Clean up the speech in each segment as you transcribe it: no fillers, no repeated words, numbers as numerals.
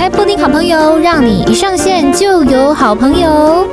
开布丁好朋友，让你一上线就有好朋友。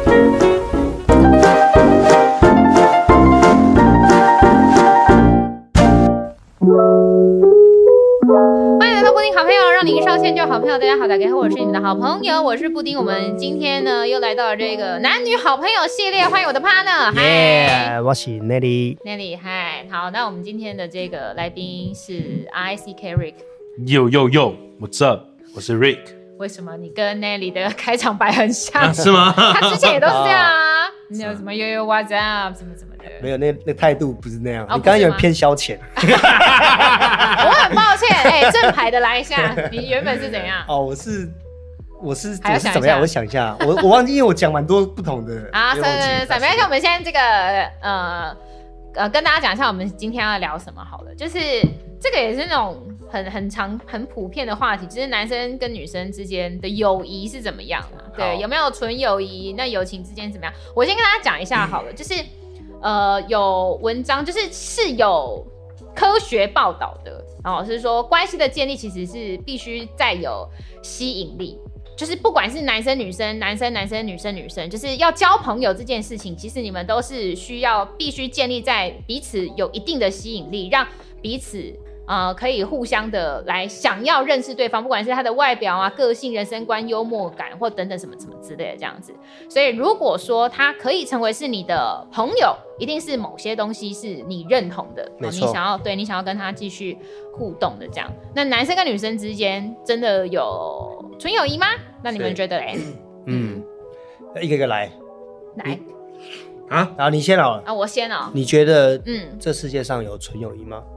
欢迎来到布丁好朋友，让你一上线就有好朋友。大家好，大家好，我是你们的好朋友，我是布丁。我们今天呢又来到了这个男女好朋友系列，欢迎我的 partner。 嗨，我是 Nelly。嗨，好，那我们今天的这个来宾是 RICK Rick。 What's up？ 我是 Rick。 为什么你跟 Nelly 的开场白很像？ 是吗？ 他之前也都是这样啊。你有什么What's up 什么什么的？ 没有，那态度不是那样。你刚刚有点偏消遣。 我很抱歉，正牌的来一下。你原本是怎样？ 我是怎么样？我想一下，我忘记，因为我讲蛮多不同的。 啊，没关系，我们先这个跟大家讲一下，我们今天要聊什么好了。就是这个也是那种很普遍的话题，就是男生跟女生之间的友谊是怎么样嘛？对，有没有纯友谊？那友情之间怎么样？我先跟大家讲一下好了，就是有文章是有科学报道的，是说关系的建立其实是必须再有吸引力。就是不管是男生女生、男生男生、女生女生，就是要交朋友这件事情，其实你们都是必须建立在彼此有一定的吸引力，让彼此可以互相的来想要认识对方，不管是他的外表啊、个性、人生观、幽默感或等等什么什么之类的这样子。所以如果说他可以成为是你的朋友，一定是某些东西是你认同的， 没错， 你想要跟他继续互动的这样。那男生跟女生之间真的有纯友谊吗？那你们觉得嘞？ 一个一个来啊， 然后你先好了。 我先哦。 你觉得这世界上有纯友谊吗？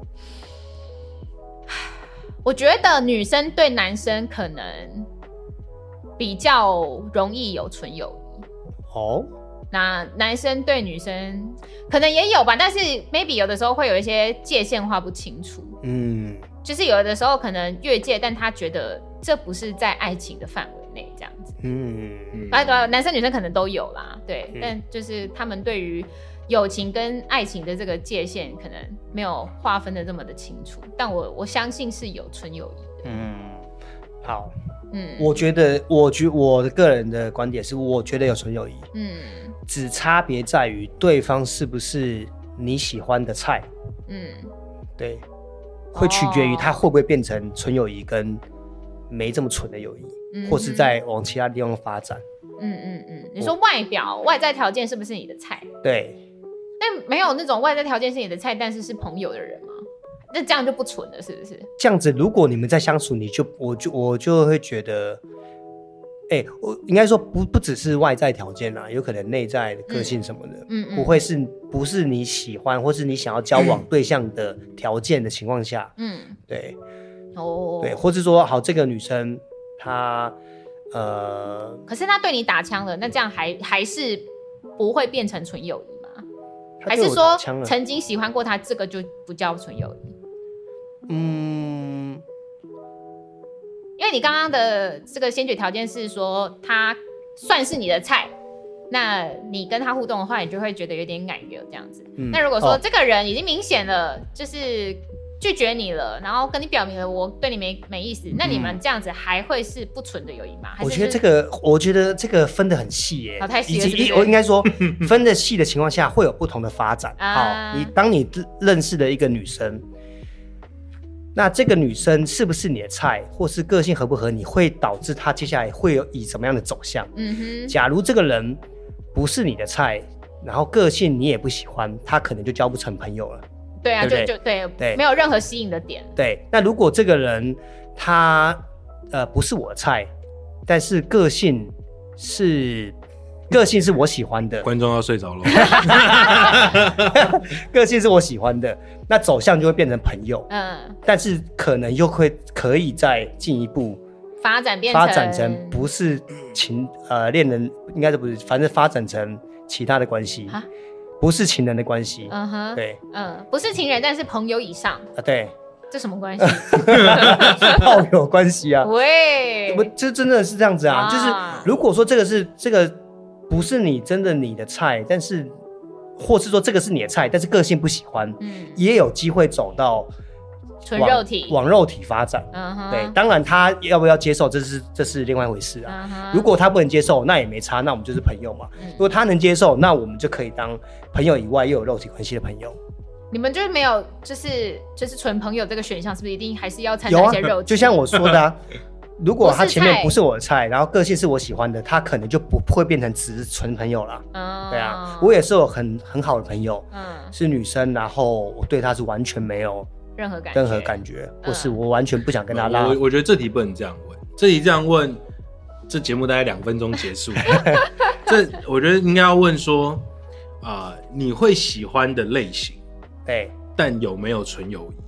我觉得女生对男生可能比较容易有纯友谊。那男生对女生可能也有吧，但是 maybe 有的时候会有一些界限划不清楚。就是有的时候可能越界，但他觉得这不是在爱情的范围内这样子。男生女生可能都有啦，对，但就是他们对于友情跟爱情的这个界限可能没有划分的这么的清楚，但我相信是有纯友谊的。 好，我觉得我的个人的观点是，我觉得有纯友谊，只差别在于对方是不是你喜欢的菜，对，会取决于他会不会变成纯友谊跟没这么纯的友谊，或是再往其他地方发展。 你说外在条件是不是你的菜？ 对。 但没有那种外在条件是你的菜，但是是朋友的人吗？那这样就不纯了，是不是？这样子，如果你们在相处，我就会觉得，我应该说不只是外在条件啦，有可能内在的个性什么的，不是你喜欢或是你想要交往对象的条件的情况下，对，对，或是说好这个女生她可是她对你打枪了，那这样还是不会变成纯友谊？还是说曾经喜欢过他，这个就不叫纯友谊？因为你刚刚的这个先决条件是说他算是你的菜，那你跟他互动的话，你就会觉得有点感觉这样子。那如果说这个人已经明显了，就是拒绝你了，然后跟你表明了我对你没意思，那你们这样子还会是不纯的友谊吗？ 我觉得这个分得很细耶， 太细了是不是？ 我应该说分得细的情况下会有不同的发展。好，当你认识的一个女生，那这个女生是不是你的菜，或是个性合不合你，会导致她接下来会有以什么样的走向。假如这个人不是你的菜，然后个性你也不喜欢，他可能就交不成朋友了。 对啊，对，没有任何吸引的点。 对，那如果这个人他不是我的菜，但是个性是我喜欢的， 观众要睡着了。 个性是我喜欢的，那走向就会变成朋友。但是可能又可以再进一步发展成不是恋人，应该是不是，反正发展成其他的关系。不是情人的关系，对， 不是情人，但是朋友以上对， 这什么关系？ 炮友关系啊， 喂， 这真的是这样子啊，就是如果说这个不是你的菜，但是或是说这个是你的菜，但是个性不喜欢，也有机会走到纯肉体往肉体发展。对，当然他要不要接受，这是另外一回事啊。如果他不能接受，那也没差，那我们就是朋友嘛。如果他能接受，那我们就可以当朋友以外又有肉体关系的朋友。 你们就是没有就是纯朋友这个选项，是不是一定还是要掺杂一些肉体？ 就像我说的啊。如果他前面不是我的菜，然后个性是我喜欢的，他可能就不会变成只是纯朋友了。对啊，我也是有很好的朋友，是女生，然后我对她是完全没有任何感觉，或是我完全不想跟她拉。 我觉得这题不能这样问，这题这样问，这节目大概2分钟结束。这我觉得应该要问说，你会喜欢的类型， 对， 但有没有纯友谊？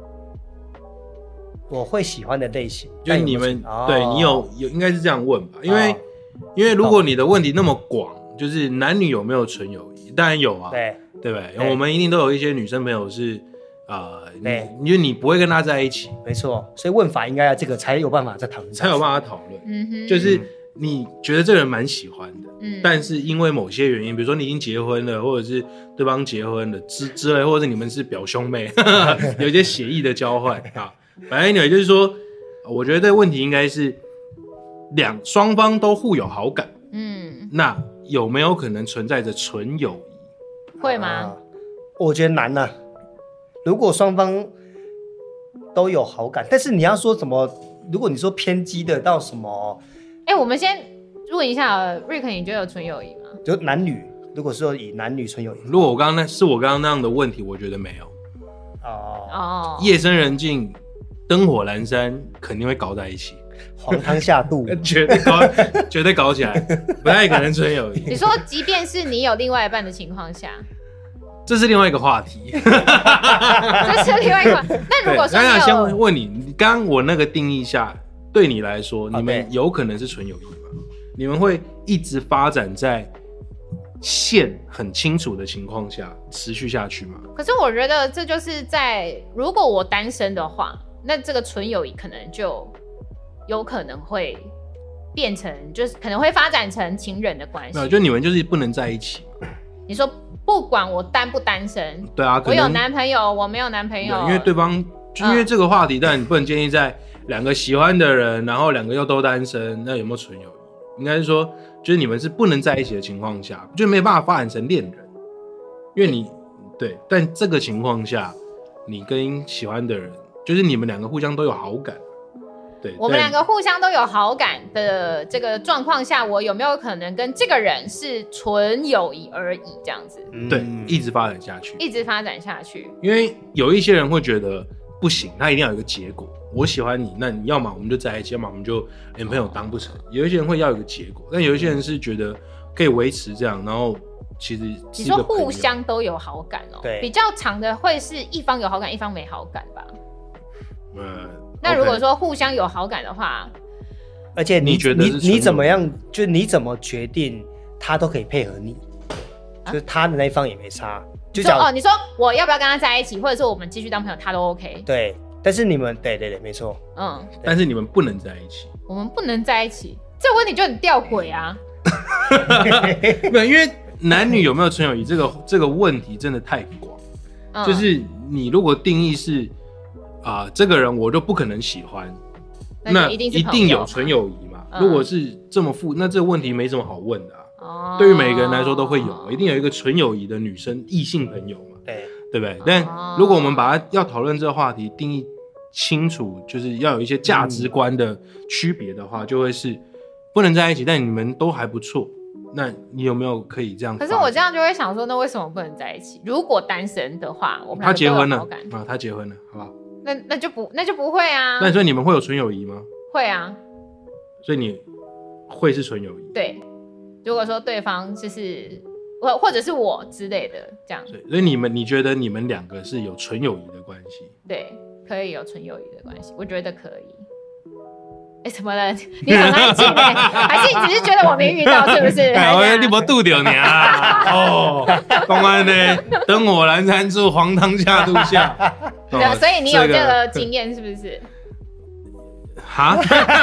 我会喜欢的类型， 就是你们对你有应该是这样问吧，因为如果你的问题那么广，就是男女有没有纯友谊，当然有啊，对不对？我们一定都有一些女生朋友是因为你不会跟她在一起， 没错，所以问法应该要这个才有办法再讨论， 才有办法讨论。就是你觉得这个人蛮喜欢的，但是因为某些原因，比如说你已经结婚了，或者是对方结婚了之类，或者是你们是表兄妹，有一些血液的交换啊。反正也就是说，我觉得问题应该是双方都互有好感，那有没有可能存在着纯友谊？ 会吗？ 我觉得难啊。如果双方都有好感，但是你要说什么？如果你说偏激的到什么？ 我们先问一下，Rick， 你觉得有纯友谊吗？ 就男女，如果说以男女纯友谊， 如果我刚刚那样的问题，我觉得没有。夜深人静。灯火阑珊肯定会搞在一起， 黄汤下肚， 绝对搞起来，不太可能纯友谊。 你说，即便是你有另外一半的情况下， 这是另外一个话题。 这是另外一个。那如果说我先问你，刚刚我那个定义下，对你来说，你们有可能是纯友谊吗？你们会一直发展在线很清楚的情况下持续下去吗？ 可是我觉得这就是如果我单身的话。那这个纯友谊可能就有可能会变成，就是可能会发展成情人的关系。 没有，就你们就是不能在一起。 你说不管我单不单身， 对啊， 我有男朋友，我没有男朋友， 因为对方就因为这个话题，但你不能建立在2个喜欢的人，然后2个又都单身，那有没有纯友谊？应该是说，就是你们是不能在一起的情况下，就没办法发展成恋人，因为你对，但这个情况下，你跟喜欢的人。就是你们2个互相都有好感，对， 我们2个互相都有好感的这个状况下，我有没有可能跟这个人是纯友谊而已这样子？ 对，一直发展下去， 一直发展下去。 因为有一些人会觉得不行，他一定要有一个结果。我喜欢你，那你要么我们就在一起，要么我们就连朋友当不成。有一些人会要有一个结果，但有一些人是觉得可以维持这样，然后其实你说互相都有好感哦， 对， 比较长的会是一方有好感，一方没好感吧？那如果说互相有好感的话， 而且你怎么样，就你怎么决定他都可以配合你，就是他的那一方也没差。就说你说我要不要跟他在一起，或者是我们继续当朋友，他都 OK。 对，但是你们对，没错。 但是你们不能在一起。 我们不能在一起，这个问题就很吊诡啊。 没有，因为男女有没有纯友谊这个问题真的太广，就是你如果定义是。这个人我就不可能喜欢，那一定有纯友谊嘛？如果是这么那这个问题没什么好问的啊。对于每个人来说都会有，一定有一个纯友谊的女生异性朋友嘛？对不对？但如果我们把它要讨论这个话题定义清楚，就是要有一些价值观的区别的话，就会是不能在一起，但你们都还不错。那你有没有可以这样？ 可是我这样就会想说，那为什么不能在一起？如果单身的话，我们他结婚了啊，他结婚了，好不好？ 那就不会啊。 那所以你们会有纯友谊吗？ 会啊。 所以你会是纯友谊？ 对。如果说对方就是或者是我之类的这样。 所以你觉得你们2个是有纯友谊的关系？ 对，可以有纯友谊的关系，我觉得可以。怎么了？你很安静欸，还是你只是觉得我没遇到，是不是？ 你没拄到你啊！公安呢？灯火阑珊处，黄汤下肚下。 对，所以你有这个经验是不是？ 哈？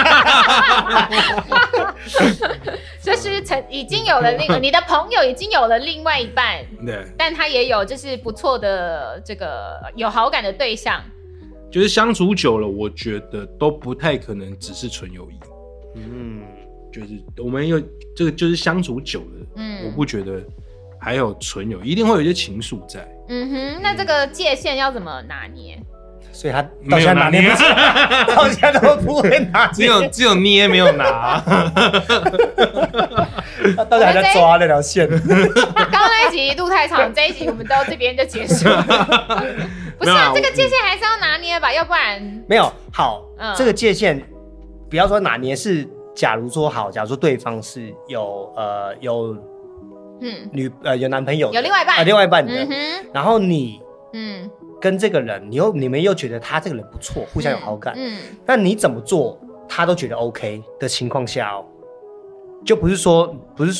就是已经有了你的朋友已经有了另外一半， 对， 但他也有就是不错的这个有好感的对象。 就是相处久了，我觉得都不太可能只是纯友谊。就是我们有这个就是相处久了，我不觉得还有纯友谊，一定会有一些情愫在。 那这个界限要怎么拿捏？ 所以他到现在拿捏不出来，到现在都不会拿捏， 只有捏没有拿。 他到现在还在抓那条线。 刚刚那一集录太长，这一集我们到这边就结束了。不是啊，这个界限还是要拿捏吧，要不然没有好。这个界限不要说拿捏，是假如说对方是有有男朋友的， 有另外一半的，然后你跟这个人，你们又觉得他这个人不错，互相有好感，但你怎么做他都觉得 OK 的情况下就不是说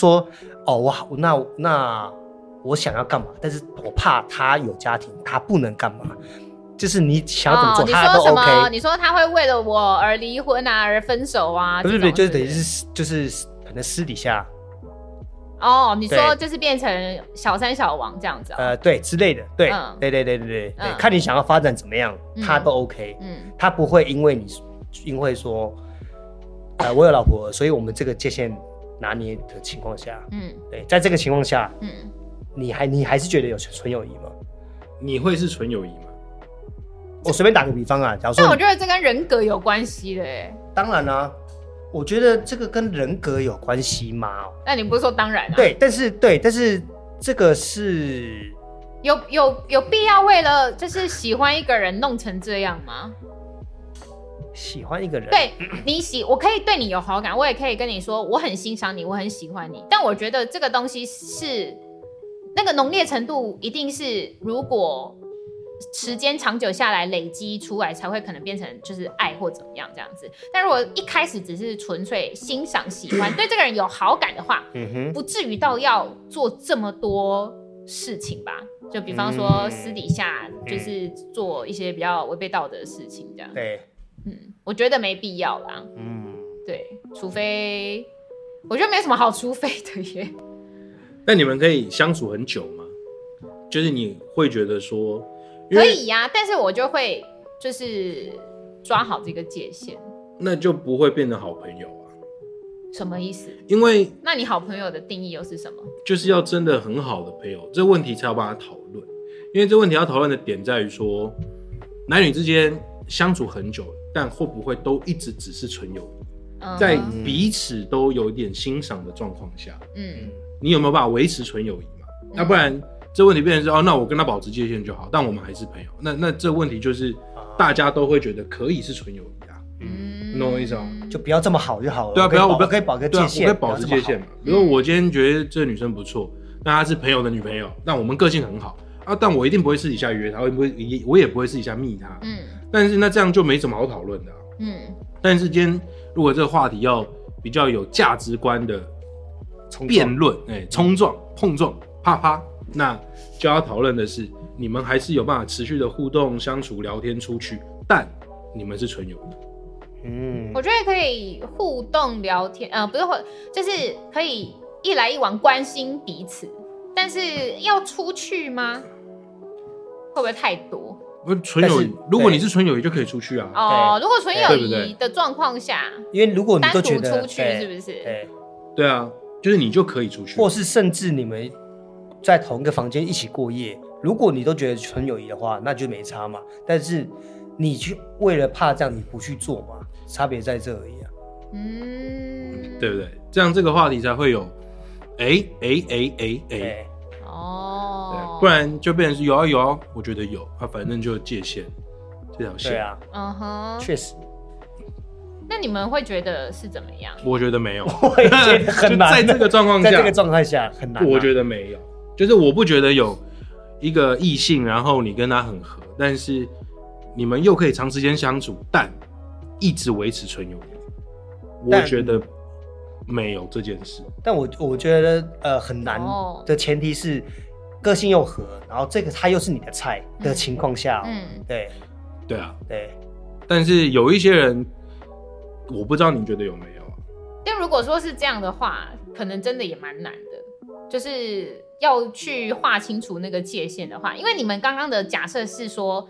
那我想要干嘛，但是我怕他有家庭，他不能干嘛，就是你想要怎么做，他都 OK。 你说他会为了我而离婚啊，而分手啊？不是， 就是等于就是可能私底下。 你说就是变成小三小王这样子对之类的，对，看你想要发展怎么样，他都 OK，他不会因为说，我有老婆，所以我们这个界限拿捏的情况下，对，在这个情况下，你还是觉得有纯友谊吗？ 你会是纯友谊吗？ 我随便打个比方假如说， 但我觉得这跟人格有关系的当然啦。我觉得这个跟人格有关系吗？ 那你不是说当然对，但是这个是有必要为了就是喜欢一个人弄成这样吗？ 喜欢一个人， 对我可以对你有好感，我也可以跟你说我很欣赏你，我很喜欢你，但我觉得这个东西是那个浓烈程度一定是如果时间长久下来累积出来，才会可能变成就是爱或怎么样这样子。但如果一开始只是纯粹欣赏、喜欢，对这个人有好感的话，不至于到要做这么多事情吧？就比方说私底下就是做一些比较违背道德的事情这样。 对， 我觉得没必要啦。对，除非我觉得没什么好除非的耶。 那你们可以相处很久吗？就是你会觉得说。 可以呀，但是我就会就是抓好这个界限， 那就不会变成好朋友啊。 什么意思？ 因为那你好朋友的定义又是什么？ 就是要真的很好的朋友，这个问题才要把它讨论。因为这个问题要讨论的点在于说，男女之间相处很久，但会不会都一直只是纯友谊？在彼此都有一点欣赏的状况下，你有没有办法维持纯友谊嘛？要不然。这问题变成是那我跟他保持界限就好，但我们还是朋友。那这问题就是大家都会觉得可以是纯友谊啊，你懂我意思吗？ 就不要这么好就好了。 对啊， 我可以保个界限， 我可以保持界限嘛。比如我今天觉得这个女生不错，那她是朋友的女朋友，但我们个性很好但我一定不会私底下约她，我也不会私底下密她。但是那这样就没什么好讨论的。但是今天如果这个话题要比较有价值观的辩论，冲撞、碰撞、啪啪。那就要讨论的是，你们还是有办法持续的互动、相处、聊天、出去，但你们是纯友谊。 我觉得可以互动聊天，不是，就是可以一来一往关心彼此，但是要出去吗？会不会太多？ 不是纯友谊，如果你是纯友谊就可以出去啊。 如果纯友谊的状况下， 因为如果你都觉得单独出去，是不是？ 对啊，就是你就可以出去， 或是甚至你们。在同一个房间一起过夜，如果你都觉得纯友谊的话，那就没差嘛。但是你去为了怕这样，你不去做嘛，差别在这而已啊。 对不对？这样这个话题才会有，不然就变成是有啊，我觉得有反正就界限这条线。 对啊，确实。 那你们会觉得是怎么样？ 我觉得没有， 我也觉得很难。 在这个状况下， 在这个状态下很难。 我觉得没有。就是我不觉得有一个异性，然后你跟他很合，但是你们又可以长时间相处，但一直维持纯友谊，我觉得没有这件事。 但我觉得很难的前提是个性又合，然后这个他又是你的菜的情况下， 对啊。但是有一些人，我不知道你觉得有没有啊？ 但如果说是这样的话，可能真的也蛮难的，就是要去划清楚那个界限的话，因为你们刚刚的假设是说，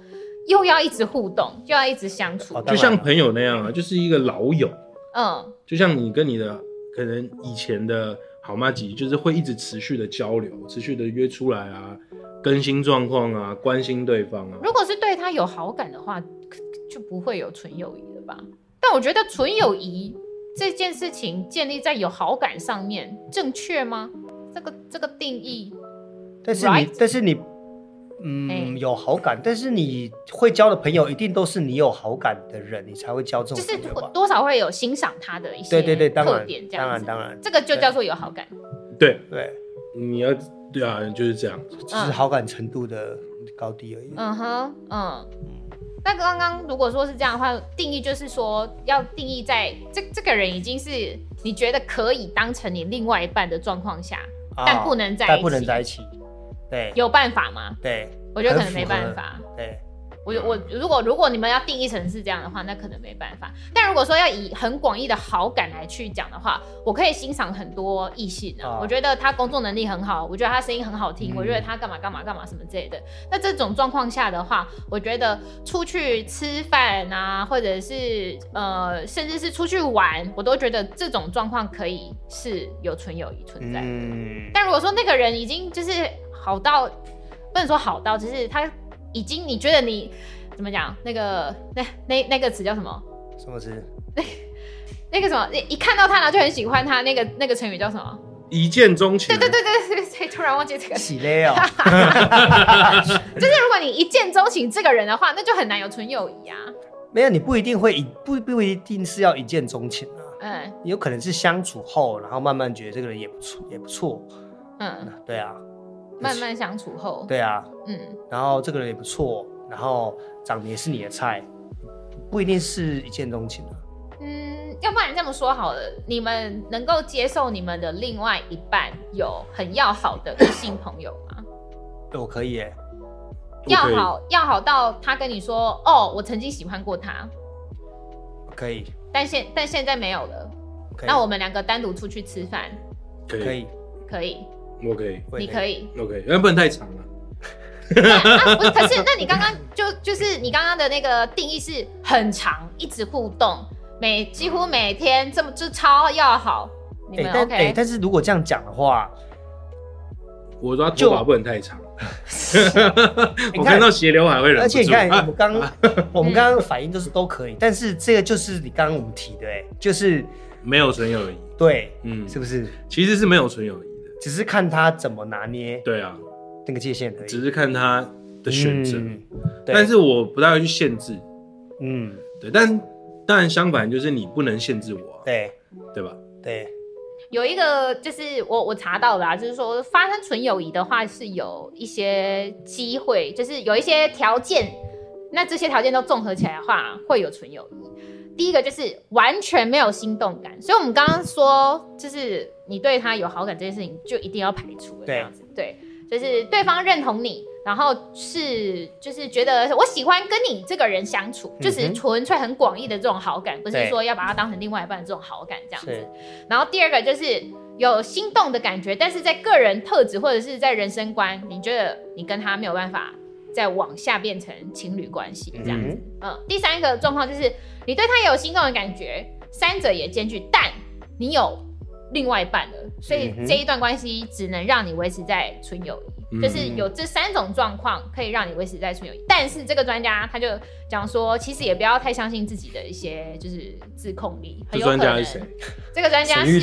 又要一直互动，又要一直相处， 就像朋友那样啊，就是一个老友。就像你跟你的可能以前的好麻吉，就是会一直持续的交流，持续的约出来啊，更新状况啊，关心对方啊。 如果是对他有好感的话，就不会有纯友谊了吧？但我觉得纯友谊这件事情建立在有好感上面，正确吗？这个定义， 但是你有好感，但是你会交的朋友一定都是你有好感的人，你才会交这种朋友吧， 就是多少会有欣赏他的一些特点，这样子。 当然， 这个就叫做有好感。 对，你要对啊，就是这样， 只是好感程度的高低而已。 那刚刚如果说是这样的话，定义就是说要定义在这个人已经是你觉得可以当成你另外一半的状况下，但不能在一起。对，有办法吗？ 对， 我觉得可能没办法。 对， 如果你们要定义成是这样的话，那可能没办法。但如果说要以很广义的好感来去讲的话，我可以欣赏很多异性啊，我觉得他工作能力很好，我觉得他声音很好听，我觉得他干嘛什么之类的。那这种状况下的话，我觉得出去吃饭啊，或者是甚至是出去玩，我都觉得这种状况可以是有纯友谊存在的。但如果说那个人已经就是好到，不能说好到，就是他已经你觉得你怎么讲？那个词叫什么？ 什么词？ 那个什么？一看到他呢就很喜欢他，那个成语叫什么？ 一见钟情。 对，突然忘记这个。 喜嘞哦。 就是如果你一见钟情这个人的话，那就很难有纯友谊啊。 没有，你不一定会不一定是要一见钟情啊。你有可能是相处后，然后慢慢觉得这个人也不错。对啊。 慢慢相处后， 对啊，然后这个人也不错，然后长得也是你的菜，不一定是一见钟情啊。 要不然这么说好了，你们能够接受你们的另外一半有很要好的异性朋友吗？ 我可以耶。 要好到他跟你说，哦，我曾经喜欢过他， 可以， 但现在没有了。那我们两个单独出去吃饭， 可以。 我可以， 你可以 ，OK， 因为不能太长了。 不是，可是那你刚刚就是你刚刚的那个定义是很长，一直互动，几乎每天这么就超要好，你们 OK？ 但是如果这样讲的话， 我说头发不能太长。我看到斜刘海会忍不住。 而且你看，我们刚刚反应都可以，但是这个就是你刚刚我们提的，就是没有纯友谊。 对，是不是？ 其实是没有纯友谊。只是看他怎么拿捏， 对啊， 那个界限而已。 只是看他的选择，但是我不太会去限制，对。但当然相反，就是你不能限制我，对吧？ 对。 有一个就是我查到的就是说发生纯友谊的话是有一些机会，就是有一些条件，那这些条件都综合起来的话会有纯友谊。第一个就是完全没有心动感，所以我们刚刚说，就是你对他有好感这件事情，就一定要排除了这样子。对，就是对方认同你，然后就是觉得我喜欢跟你这个人相处，就是纯粹很广义的这种好感，不是说要把他当成另外一半的这种好感这样子。然后第二个就是有心动的感觉，但是在个人特质或者是在人生观，你觉得你跟他没有办法再往下变成情侣关系这样子。第三个状况就是你对他也有心动的感觉，三者也兼具，但你有另外一半了，所以这一段关系只能让你维持在纯友谊，就是有这三种状况可以让你维持在纯友谊。但是这个专家他就讲说，其实也不要太相信自己的一些就是自控力，很有可能。专家是谁？这个专家是，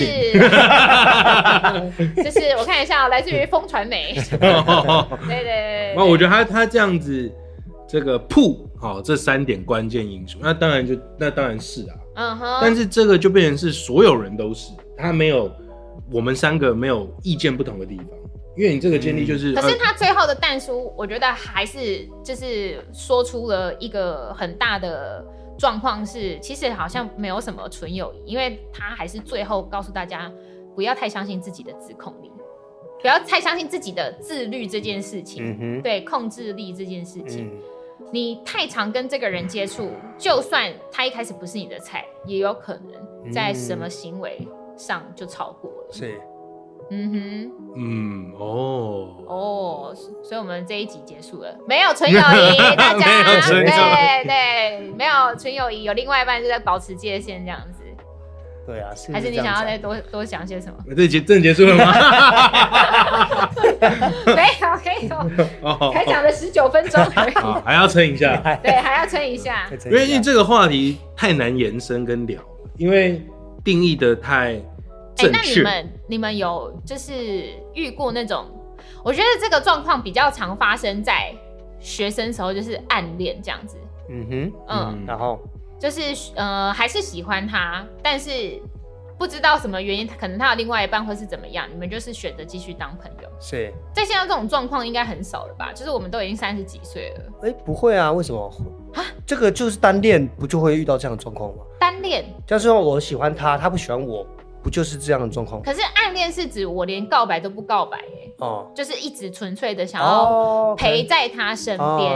就是我看一下，来自于风传媒。对。 那我觉得他这样子。这个这3点关键因素，那当然是啊，但是这个就变成是所有人都是，他没有我们3个没有意见不同的地方，因为你这个建立就是。 可是他最后的但书，我觉得还是就是说出了一个很大的状况是，其实好像没有什么纯友谊，因为他还是最后告诉大家不要太相信自己的自控力，不要太相信自己的自律这件事情，对控制力这件事情。你太常跟这个人接触，就算他一开始不是你的菜，也有可能在什么行为上就超过了。 是， 所以我们这一集结束了，没有纯友谊，大家对，没有纯友谊，有另外一半就在保持界限这样子。 对啊， 还是你想要再多想些什么？ 这真结束了吗？ 没有，才讲了19分钟而已。 还要撑一下。 对，还要撑一下。 因为这个话题太难延伸跟聊，因为定义的太正确。 那你们有就是遇过那种？我觉得这个状况比较常发生在学生时候，就是暗恋这样子。然后。就是还是喜欢他，但是不知道什么原因，可能他有另外一半或是怎么样，你们就是选择继续当朋友。 是在现在这种状况应该很少了吧？就是我们都已经30几岁了。 不会啊，为什么？这个就是单恋，不就会遇到这样的状况吗？ 单恋， 就是说我喜欢他，他不喜欢我，不就是这样的状况？ 可是暗恋是指我连告白都不告白就是一直纯粹的想要陪在他身边。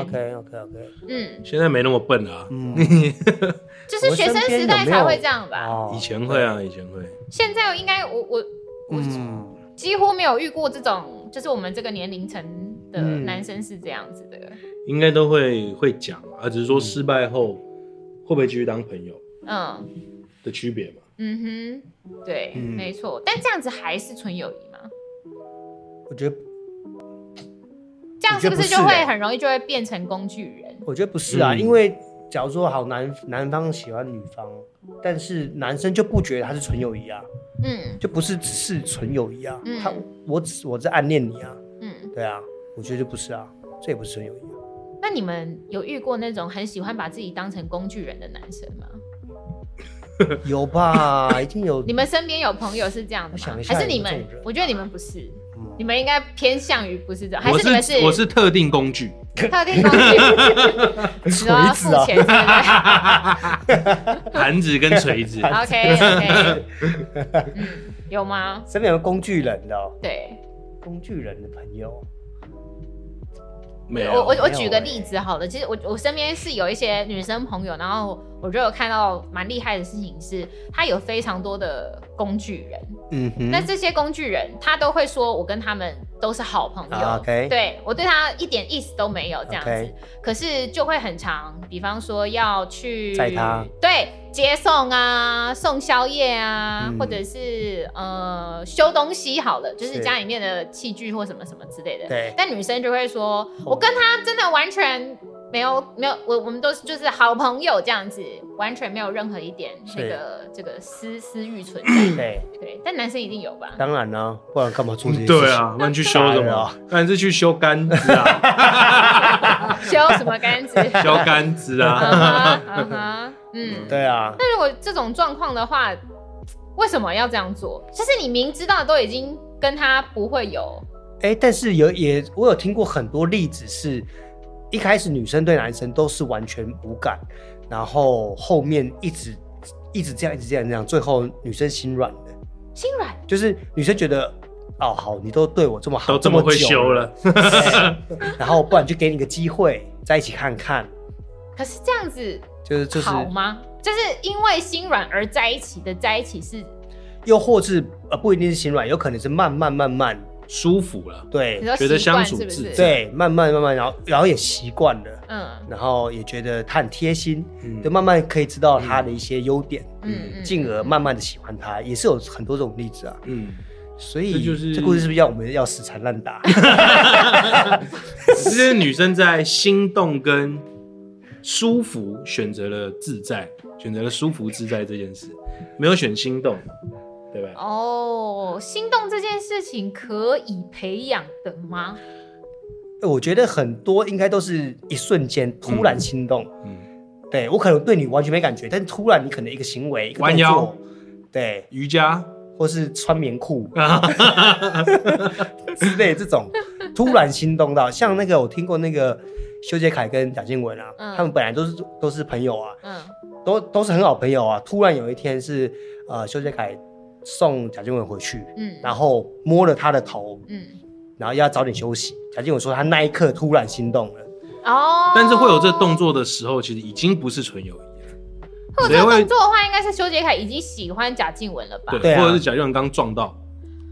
OK。 现在没那么笨啊。 就是学生时代才会这样吧？ 以前会啊，以前会。 现在应该我几乎没有遇过这种，就是我们这个年龄层的男生是这样子的。 应该都会讲啊，只是说失败后会不会继续当朋友的区别嘛。 对，没错。但这样子还是纯友谊吗？ 我觉得这样是不是就会很容易就会变成工具人？ 我觉得不是啊，因为假如说好男方喜欢女方，但是男生就不觉得他是纯友谊啊，就不是只是纯友谊啊，我在暗恋你啊，对啊，我觉得就不是啊，这也不是纯友谊啊。 那你们有遇过那种很喜欢把自己当成工具人的男生吗？ 有吧，一定有。 你们身边有朋友是这样的吗？还是你们？我觉得你们不是，你们应该偏向于不是这样，还是你们是？ 我是特定工具。 特定工具，你要付钱，对不对？盘子跟锤子。 OK， 有吗？ 身边有工具人的对， 工具人的朋友。 没有， 我举个例子好了，其实我身边是有一些女生朋友，然后我就有看到蛮厉害的事情是，她有非常多的工具人，那这些工具人他都会说我跟他们都是好朋友，对我对他一点意思都没有这样子，可是就会很常，比方说要去载他，对，接送啊，送宵夜啊，或者是修东西好了，就是家里面的器具或什么什么之类的，对，但女生就会说我跟他真的完全没有，我们都是就是好朋友这样子，完全没有任何一点这个私欲存在。对，但男生一定有吧？ 当然啦，不然干嘛做这些事情？ 对啊，不然去修什么？当然是去修杆子啊。 修什么杆子？ 修杆子啊。 对啊。 那如果这种状况的话，为什么要这样做？就是你明知道都已经跟他不会有。 但是我有听过很多例子是。一开始女生对男生都是完全无感，然后后面一直这样，最后女生心软的。 心软就是女生觉得好，你都对我这么好， 都这么会修了， 然后不然就给你个机会在一起看看。 可是这样子就是好吗？就是因为心软而在一起的，在一起是， 又或是不一定是心软，有可能是慢慢。 舒服了， 对， 觉得相处自在， 对，慢慢，然后也习惯了，然后也觉得他很贴心，就慢慢可以知道他的一些优点，进而慢慢的喜欢他，也是有很多这种例子啊，所以这故事是不是我们要死缠烂打？ 这些女生在心动跟舒服选择了自在，选择了舒服自在这件事，没有选心动。对吧？ 心动这件事情可以培养的吗？ 我觉得很多应该都是一瞬间突然心动。对，我可能对你完全没感觉，但是突然你可能一个行为、一个动作，对， 瑜伽或是穿棉裤之类这种突然心动到，像那个我听过那个修杰楷跟贾静雯啊，他们本来都是朋友啊，都是很好朋友啊，突然有一天是修杰楷送贾静雯回去，然后摸了她的头，然后要早点休息。贾静雯说她那一刻突然心动了。 但是会有这动作的时候，其实已经不是纯友谊了。 会有这动作的话，应该是修杰楷已经喜欢贾静雯了吧？ 对，或者是贾静雯刚撞到。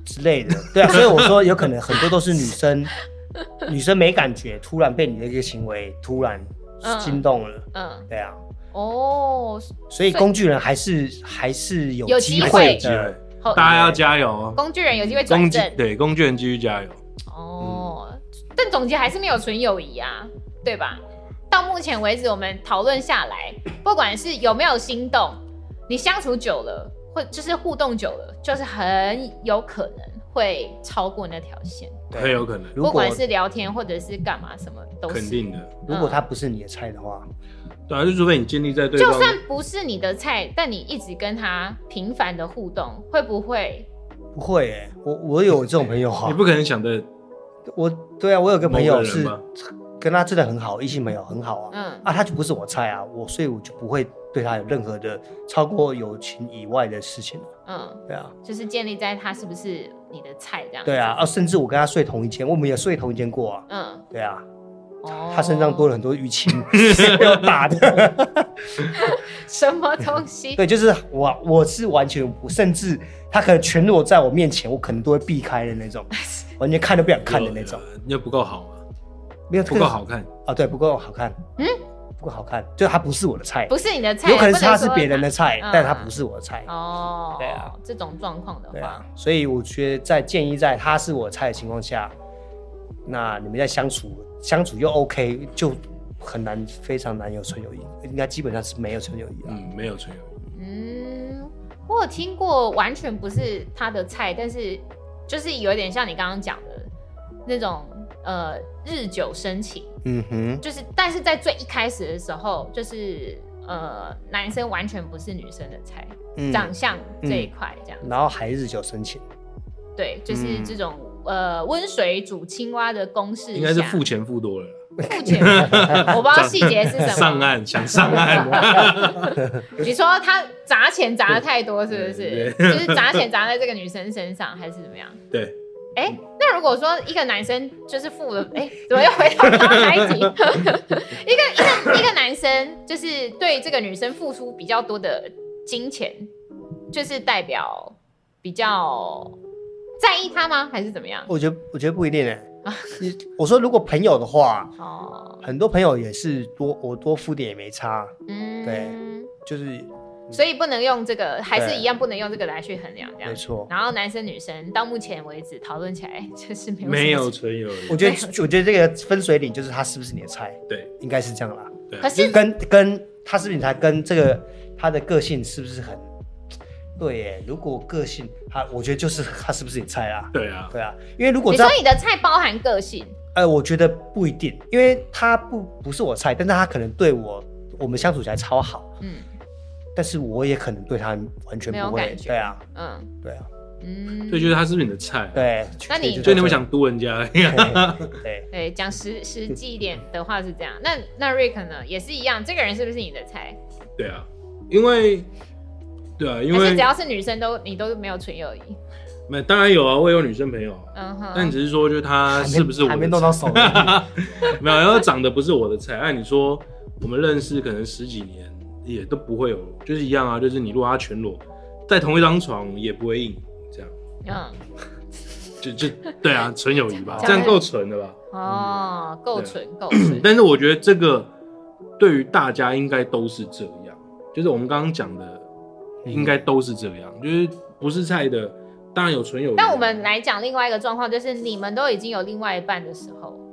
之类的，对啊，所以我说有可能很多都是女生没感觉，突然被你的一个行为突然心动了，对啊，所以工具人还是有机会的， 大家要加油哦， 工具人有机会转正， 对，工具人继续加油。 但总结还是没有纯友谊啊，对吧？到目前为止，我们讨论下来，不管是有没有心动，你相处久了，或就是互动久了，就是很有可能会超过那条线， 很有可能。 不管是聊天或者是干嘛，什么都是肯定的。 如果他不是你的菜的话， 对啊，就除非你建立在对方， 就算不是你的菜，但你一直跟他频繁的互动，会不会？ 不会欸，我有这种朋友啊， 你不可能想的。 对啊，我有个朋友是跟他真的很好，异性朋友很好啊，他就不是我菜啊，所以我就不会对他有任何的超过友情以外的事情了。对啊，就是建立在他是不是你的菜这样。 对啊，甚至我跟他睡同一间，我们也睡同一间过啊。对啊，他身上多了很多淤青，被我打的。 什么东西？ 对，就是我是完全不，甚至他可能全裸在我面前，我可能都会避开的那种，完全看都不想看的那种。 因为不够好嘛， 没有不够好看啊，对，不够好看，不够好看，就他不是我的菜， 不是你的菜， 有可能他是别人的菜，但他不是我的菜。对啊， 这种状况的话， 对啊，所以我觉得建议在他是我的菜的情况下，那你们在相处又 OK， 就很难，非常难有纯友谊，应该基本上是没有纯友谊没有纯友谊。 我有听过完全不是他的菜，但是就是有点像你刚刚讲的那种日久生情，就是但是在最一开始的时候，就是男生完全不是女生的菜，长相这一块这样， 然后还日久生情， 对，就是这种温水煮青蛙的公式下， 应该是付钱付多了。 付钱，我不知道细节是什么。 上岸想上岸， 你说他砸钱砸的太多，是不是？就是砸钱砸在这个女生身上，还是怎么样？ 对。 那如果说一个男生就是付了，怎么又回到刚才一题？一个男生就是对这个女生付出比较多的金钱，就是代表比较在意他吗？还是怎么样？ 我觉得不一定我说如果朋友的话，很多朋友也是我多付点也没差，对，就是。 所以不能用这个，还是一样不能用这个来去衡量，这样没错。 然后男生女生到目前为止讨论起来就是没有纯友谊。 我觉得这个分水岭就是他是不是你的菜， 对， 应该是这样啦。 对， 可是跟他是不是你的菜，跟这个他的个性是不是很对耶？如果个性我觉得就是他是不是你菜啦？ 对啊， 因为如果你说你的菜包含个性， 我觉得不一定，因为他不是我菜，但是他可能对我们相处起来超好，但是我也可能对他完全不会，对啊，对啊， 所以就是他是不是你的菜？ 对， 那你所以你会想嘟人家？ 对，讲实际一点的话是这样。那 Rick 呢，也是一样，这个人是不是你的菜？ 对啊，因为但是只要是女生你都没有纯友谊。 当然有啊，我也有女生朋友，但只是说就是他是不是我的菜， 还没弄到手， 没有，然后长得不是我的菜。按你说我们认识可能10几年。也都不会有，就是一样啊，就是你如果他全裸在同一张床也不会硬，这样，就对啊，纯友谊吧，这样够纯的吧？ 够纯。 但是我觉得这个对于大家应该都是这样，就是我们刚刚讲的，应该都是这样，就是不是菜的，当然有纯友谊。 但我们来讲另外一个状况，就是你们都已经有另外一半的时候，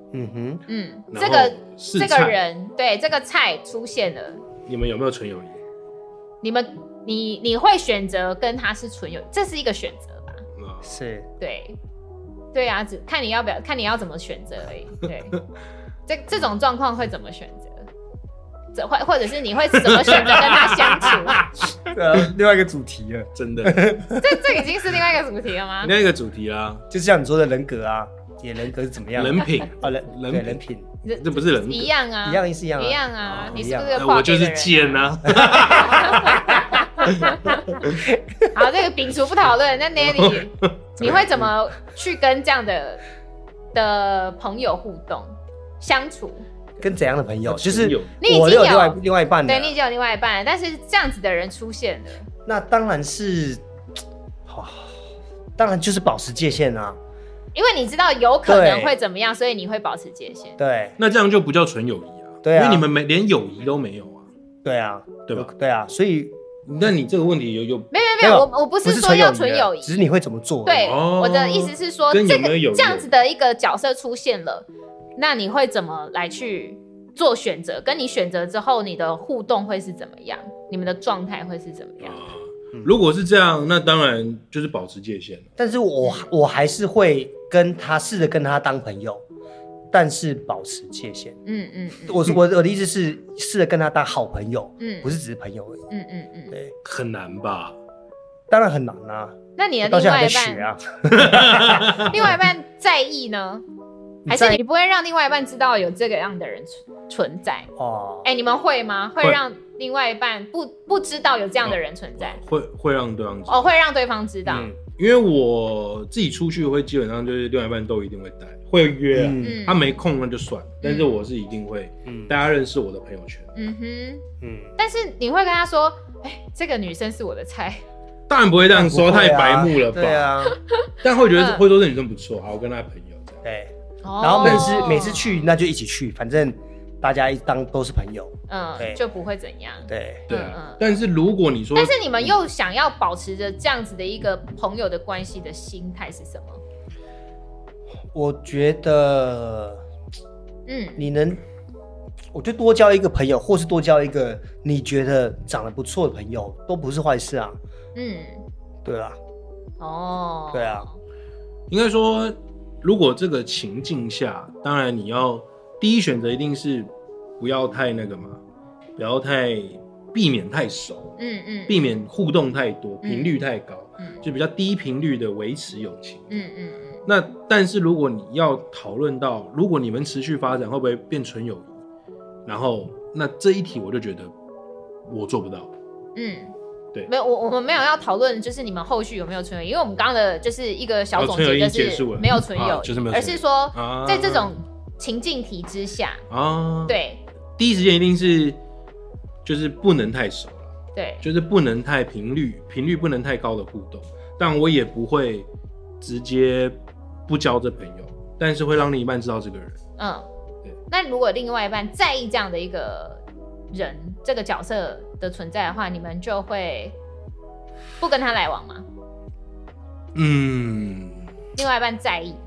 这个人对这个菜出现了。 你们有没有纯友谊？ 你会选择跟他是纯友谊，这是一个选择吧？ 是， 对啊，看你要怎么选择而已。对，这种状况会怎么选择？或者是你会怎么选择跟他相处？ 另外一个主题了， 真的。 这已经是另外一个主题了吗？ 另外一个主题啦， 就像你说的人格啊，你的人格是怎么样？ 人品人品。 这不是人一样啊， 是一样啊，你是不是我就是贱啊？ 好，这个摒除不讨论。那 Nelly， 你会怎么去跟这样的朋友互动相处？ 跟怎样的朋友？就是我有另外一半的， 对，你已经有另外一半了，但是这样子的人出现了， 那当然是， 当然就是保持界限啊。 因为你知道有可能会怎么样，所以你会保持界限。 对， 那这样就不叫纯友谊啊。 对啊， 因为你们连友谊都没有啊。 对啊， 对吧？ 对啊，所以那你这个问题有没有，我不是说要纯友谊， 只是你会怎么做。 对，我的意思是说，这样子的一个角色出现了，那你会怎么来去做选择？跟你选择之后，你的互动会是怎么样？你们的状态会是怎么样？ 如果是这样，那当然就是保持界限。但是我还是会试着跟他当朋友，但是保持界限。我的意思是试着跟他当好朋友，不是只是朋友而已。对， 很难吧？ 当然很难啊。 那你的另外一半，另外一半在意呢？还是你不会让另外一半知道有这个样的人存在？你们会吗？会让另外一半不知道有这样的人存在？ 会让对方知道。 会让对方知道。 因为我自己出去会基本上就是另外一半都一定会带，会约啊。他没空那就算了，但是我是一定会大家认识我的朋友圈。 但是你会跟他说，这个女生是我的菜。 当然不会这样说，太白目了吧？ 对啊。 但会觉得会说这女生不错，好，我跟她朋友这样。 对。然后每次去那就一起去，反正大家当都是朋友， 就不会怎样。 对， 但是如果你说， 但是你们又想要保持着这样子的一个朋友的关系的心态是什么？ 我觉得，我觉得多交一个朋友，或是多交一个你觉得长得不错的朋友，都不是坏事啊。对啊。对啊。 应该说。如果这个情境下，当然你要第一选择一定是不要太那个嘛，不要太避免太熟，避免互动太多，频率太高，就比较低频率的维持友情。那但是如果你要讨论到，如果你们持续发展会不会变纯友谊，然后那这一题我就觉得我做不到。对， 没有，我们没有要讨论，就是你们后续有没有纯友谊，因为我们刚刚的就是一个小总结，就是没有纯友谊，而是说在这种情境题之下，对， 第一时间一定是就是不能太熟了， 对， 就是不能太频率不能太高的互动，但我也不会直接不交这朋友，但是会让另一半知道这个人。 对。那如果另外一半在意这样的一个人这个角色的存在的话，你们就会不跟他来往吗？另外一半在意。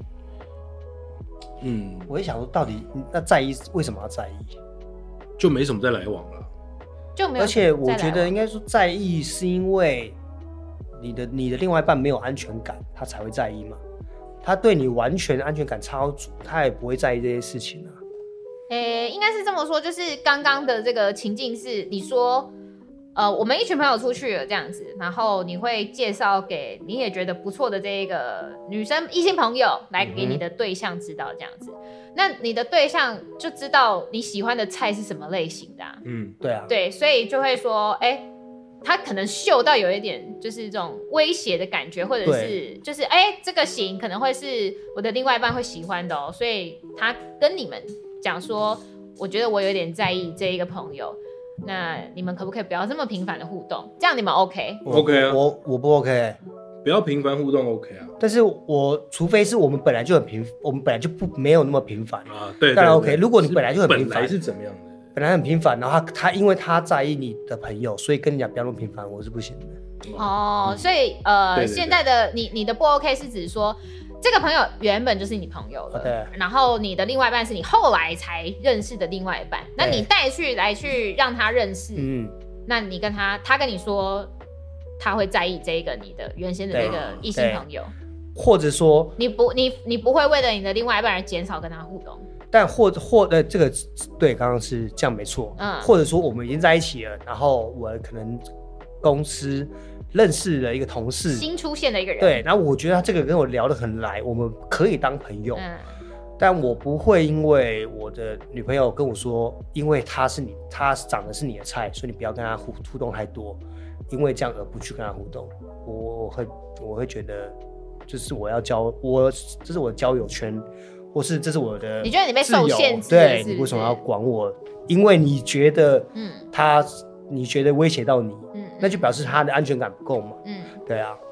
我也想说，到底那在意为什么要在意？ 就没什么再来往了， 就没有。 而且我觉得应该说在意是因为你的另外一半没有安全感，他才会在意嘛。他对你完全安全感超足，他也不会在意这些事情啊。 应该是这么说，就是刚刚的这个情境是你说，我们一群朋友出去了这样子，然后你会介绍给你也觉得不错的这一个女生异性朋友来给你的对象知道这样子，那你的对象就知道你喜欢的菜是什么类型的。 对啊， 对，所以就会说，他可能嗅到有一点就是这种威胁的感觉，或者是就是这个型可能会是我的另外一半会喜欢的所以他跟你们讲说，我觉得我有点在意这一个朋友，那你们可不可以不要这么频繁的互动？这样你们 OK？OK 啊， 我不 OK， 不要频繁互动 OK 啊。 但是除非是我们本来就没有那么频繁啊，对， 当然 OK。如果你本来就很频繁， 本来是怎么样的？ 本来很频繁，然后他因为他在意你的朋友，所以跟你讲不要那么频繁，我是不行的。 所以现在的你的不 OK 是指说，这个朋友原本就是你朋友了，然后你的另外一半是你后来才认识的另外一半，那你带来去让他认识，那你跟他跟你说他会在意这个你的原先的这个异性朋友， 或者说你不会为了你的另外一半而减少跟他互动， 但这个对，刚刚是这样没错，或者说我们已经在一起了，然后我可能公司认识了一个同事， 新出现的一个人， 对，然后我觉得他这个跟我聊得很来，我们可以当朋友，但我不会因为我的女朋友跟我说，因为他长得是你的菜，所以你不要跟他互动太多，因为这样而不去跟他互动，我会觉得，就是这是我的交友圈，或是这是我的， 你觉得你被受限制， 对，你为什么要管我？因为你觉得你觉得威胁到你，那就表示他的安全感不够嘛。对啊，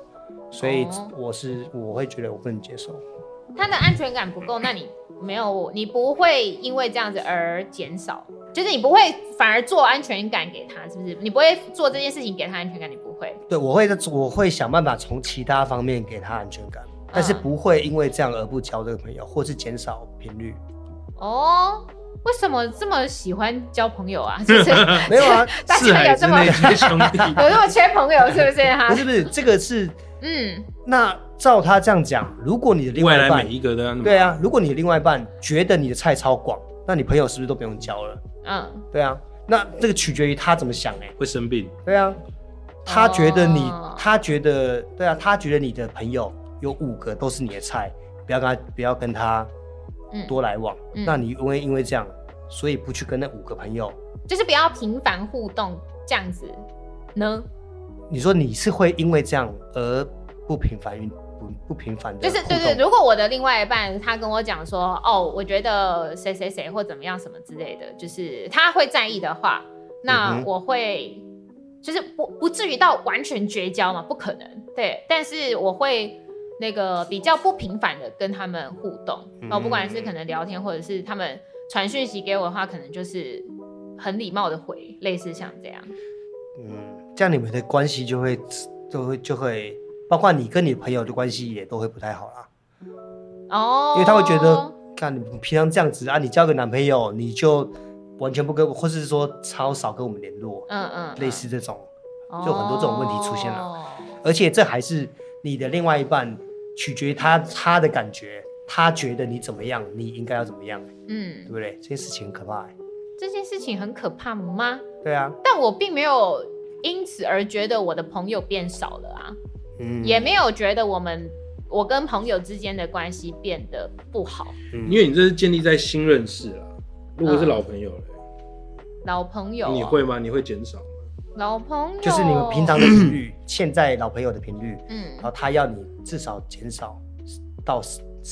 所以我会觉得我不能接受。 他的安全感不够，那你不会因为这样子而减少，就是你不会反而做安全感给他，是不是？你不会做这件事情给他安全感，你不会。 对，我会想办法从其他方面给他安全感，但是不会因为这样而不交这个朋友，或是减少频率。 哦，为什么这么喜欢交朋友啊？就是没有啊， 四海之内皆兄弟， 有那么缺朋友是不是哈？ 不是，这个是那照他这样讲，如果你的另外一半， 未来每一个都要那么， 对啊，如果你的另外一半觉得你的菜超广，那你朋友是不是都不用交了？对啊，那这个取决于他怎么想会生病。 对啊，他觉得他觉得对啊，他觉得你的朋友有5个都是你的菜，不要跟他多来往，那你会因为这样，所以不去跟那5个朋友， 就是不要频繁互动这样子呢？ 你说你是会因为这样而不频繁的， 就是对，如果我的另外一半他跟我讲说，哦，我觉得谁谁谁或怎么样什么之类的，就是他会在意的话，那我会就是不至于到完全绝交嘛，不可能，对，但是我会那个比较不频繁的跟他们互动，不管是可能聊天或者是他们传讯息给我的话，可能就是很礼貌的回，类似像这样。 这样你们的关系就会，包括你跟你朋友的关系也都会不太好啦。因为他会觉得，看你平常这样子啊，你交个男朋友你就完全不跟，或是说超少跟我们联络，类似这种，就有很多这种问题出现了。而且这还是你的另外一半取决于他的感觉，他觉得你怎么样，你应该要怎么样，对不对？这件事情很可怕。 这件事情很可怕吗？ 对啊， 但我并没有因此而觉得我的朋友变少了啊，也没有觉得我跟朋友之间的关系变得不好， 因为你这是建立在新认识啦。如果是老朋友嘞， 老朋友你会吗？你会减少吗？ 老朋友就是你们平常的频率，现在老朋友的频率，然后他要你至少减少到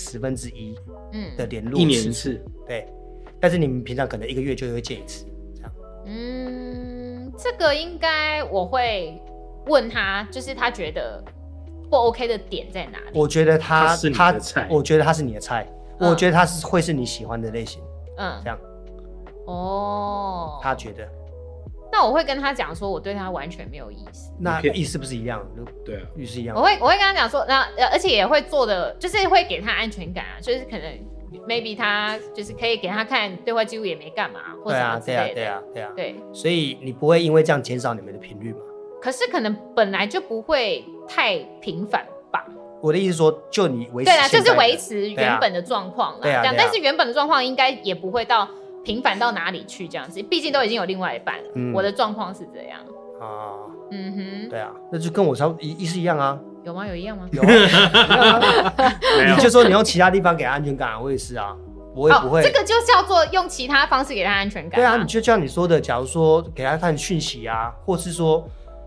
1/10的联络， 一年一次， 对。但是你们平常可能1个月就会见一次，这样。 这个应该我会问他，就是他觉得不 OK 的点在哪里？ 我觉得他是你的菜， 我觉得他是你的菜，我觉得他会是你喜欢的类型，这样。他觉得。 那我会跟他讲说，我对他完全没有意思。 那意思不是一样？ 对啊， 意思一样。 我会跟他讲说，而且也会做的，就是会给他安全感啊，就是可能。maybe 他就是可以给他看对话记录也没干嘛，或者什么之类的。 对啊。 对， 所以你不会因为这样减少你们的频率吗？ 可是可能本来就不会太频繁吧。 我的意思说，就你维持。 对啊，就是维持原本的状况啦。 对啊。 但是原本的状况应该也不会到频繁到哪里去这样子，毕竟都已经有另外一半了。我的状况是这样。对啊，那就跟我意思一样啊。 有吗？有一样吗？ 有啊，你就说你用其他地方给他安全感，我也是啊，我也不会。 这个就叫做用其他方式给他安全感。 对啊，你就像你说的，假如说给他看讯息啊，或是说，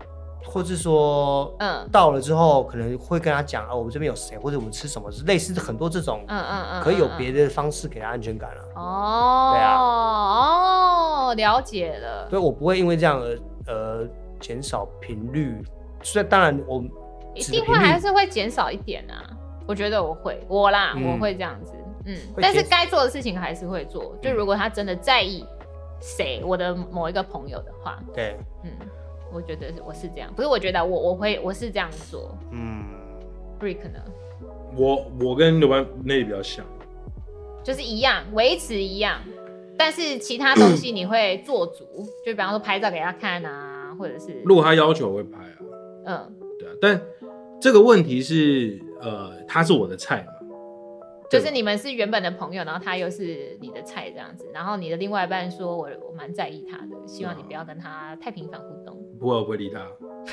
到了之后可能会跟他讲我们这边有谁，或者我们吃什么，类似很多这种，可以有别的方式给他安全感啊。对啊， 了解了。 对，我不会因为这样而减少频率，所以当然我。 一定会还是会减少一点啊，我觉得我会我会这样子，但是该做的事情还是会做。就如果他真的在意谁，我的某一个朋友的话， 对， 我觉得我是这样，不是我觉得我是这样做。Rick 呢？ 我跟刘班那里比较像， 就是一样，维持一样，但是其他东西你会做足，就比方说拍照给他看啊，或者是如果他要求我会拍啊，对啊，但这个问题是，他是我的菜嘛， 就是你们是原本的朋友，然后他又是你的菜这样子，然后你的另外一半说我蛮在意他的，希望你不要跟他太频繁互动。 不会，我不会理他，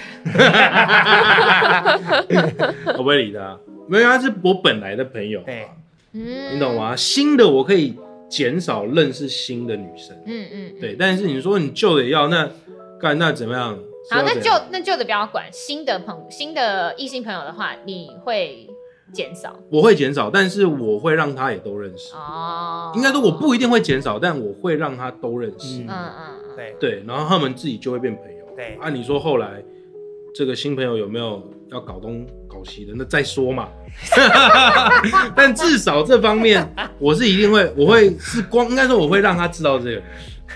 我不会理他，因为他是我本来的朋友嘛，你懂吗？新的我可以减少认识新的女生，对，但是你说你旧的也要，那怎么样？ 好，那旧的不要管，新的异性朋友的话，你会减少？我会减少，但是我会让他也都认识。应该说我不一定会减少，但我会让他都认识。对，然后他们自己就会变朋友。对，你说后来这个新朋友有没有要搞东搞西的，那再说嘛。但至少这方面，我是一定会，我会是应该说我会让他知道这个。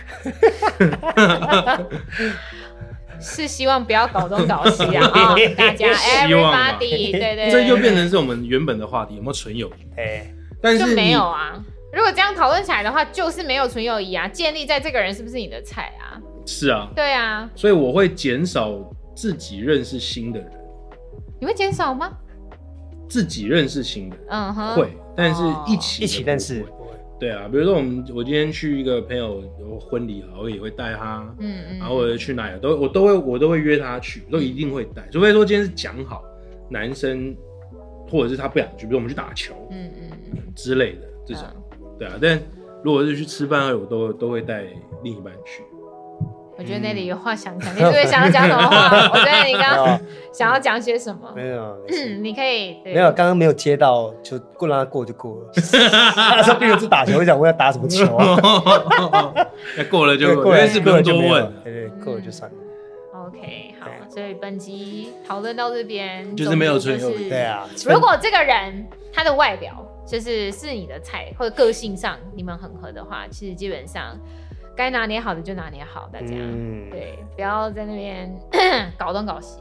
是希望不要搞东搞西啊！大家 everybody， 对， 这就变成是我们原本的话题，有没有纯友谊？但是就没有啊。如果这样讨论起来的话，就是没有纯友谊啊，建立在这个人是不是你的菜啊？ 是啊， 对啊， 所以我会减少自己认识新的人。 你会减少吗？ 自己认识新的，会，但是一起认识。 对啊，比如说我今天去一个朋友有婚礼，我也会带他，然后或者去哪里我都会约他去，都一定会带，除非说今天是讲好男生或者是他不想去，比如我们去打球，之类的这种，对啊，但如果是去吃饭，我都会带另一半去。 我觉得那里有话想讲，你是不是想要讲什么话？我觉得你刚刚想要讲些什么？ 没有， 你可以没有，刚刚没有接到，就让他过就过了。他说，比如是打球，我想问要打什么球？ 那过了就过了，是不用多问， 对，过了就算了。 OK， 好，所以本集讨论到这边， 就是没有纯友谊。 对啊， 如果这个人他的外表是你的菜，或者个性上你们很合的话，其实基本上。该拿捏好的就拿捏好，大家对，不要在那边搞东搞西，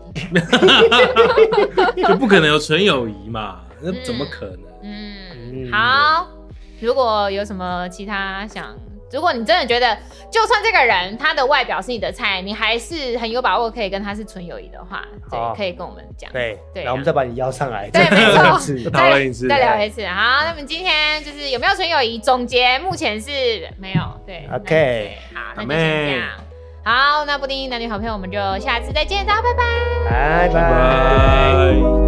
就不可能有纯友谊嘛，那怎么可能？ 好，如果有什么其他如果你真的觉得，就算这个人他的外表是你的菜，你还是很有把握可以跟他是纯友谊的话，对，可以跟我们讲。 对，然后我们再把你邀上来， 对，没错， 讨论一次， 再聊一次。好，那么今天就是有没有纯友谊？总结目前是没有。对 ，OK， 好，那就先这样。好，那布丁男女好朋友，我们就下次再见，大家拜拜， 拜拜。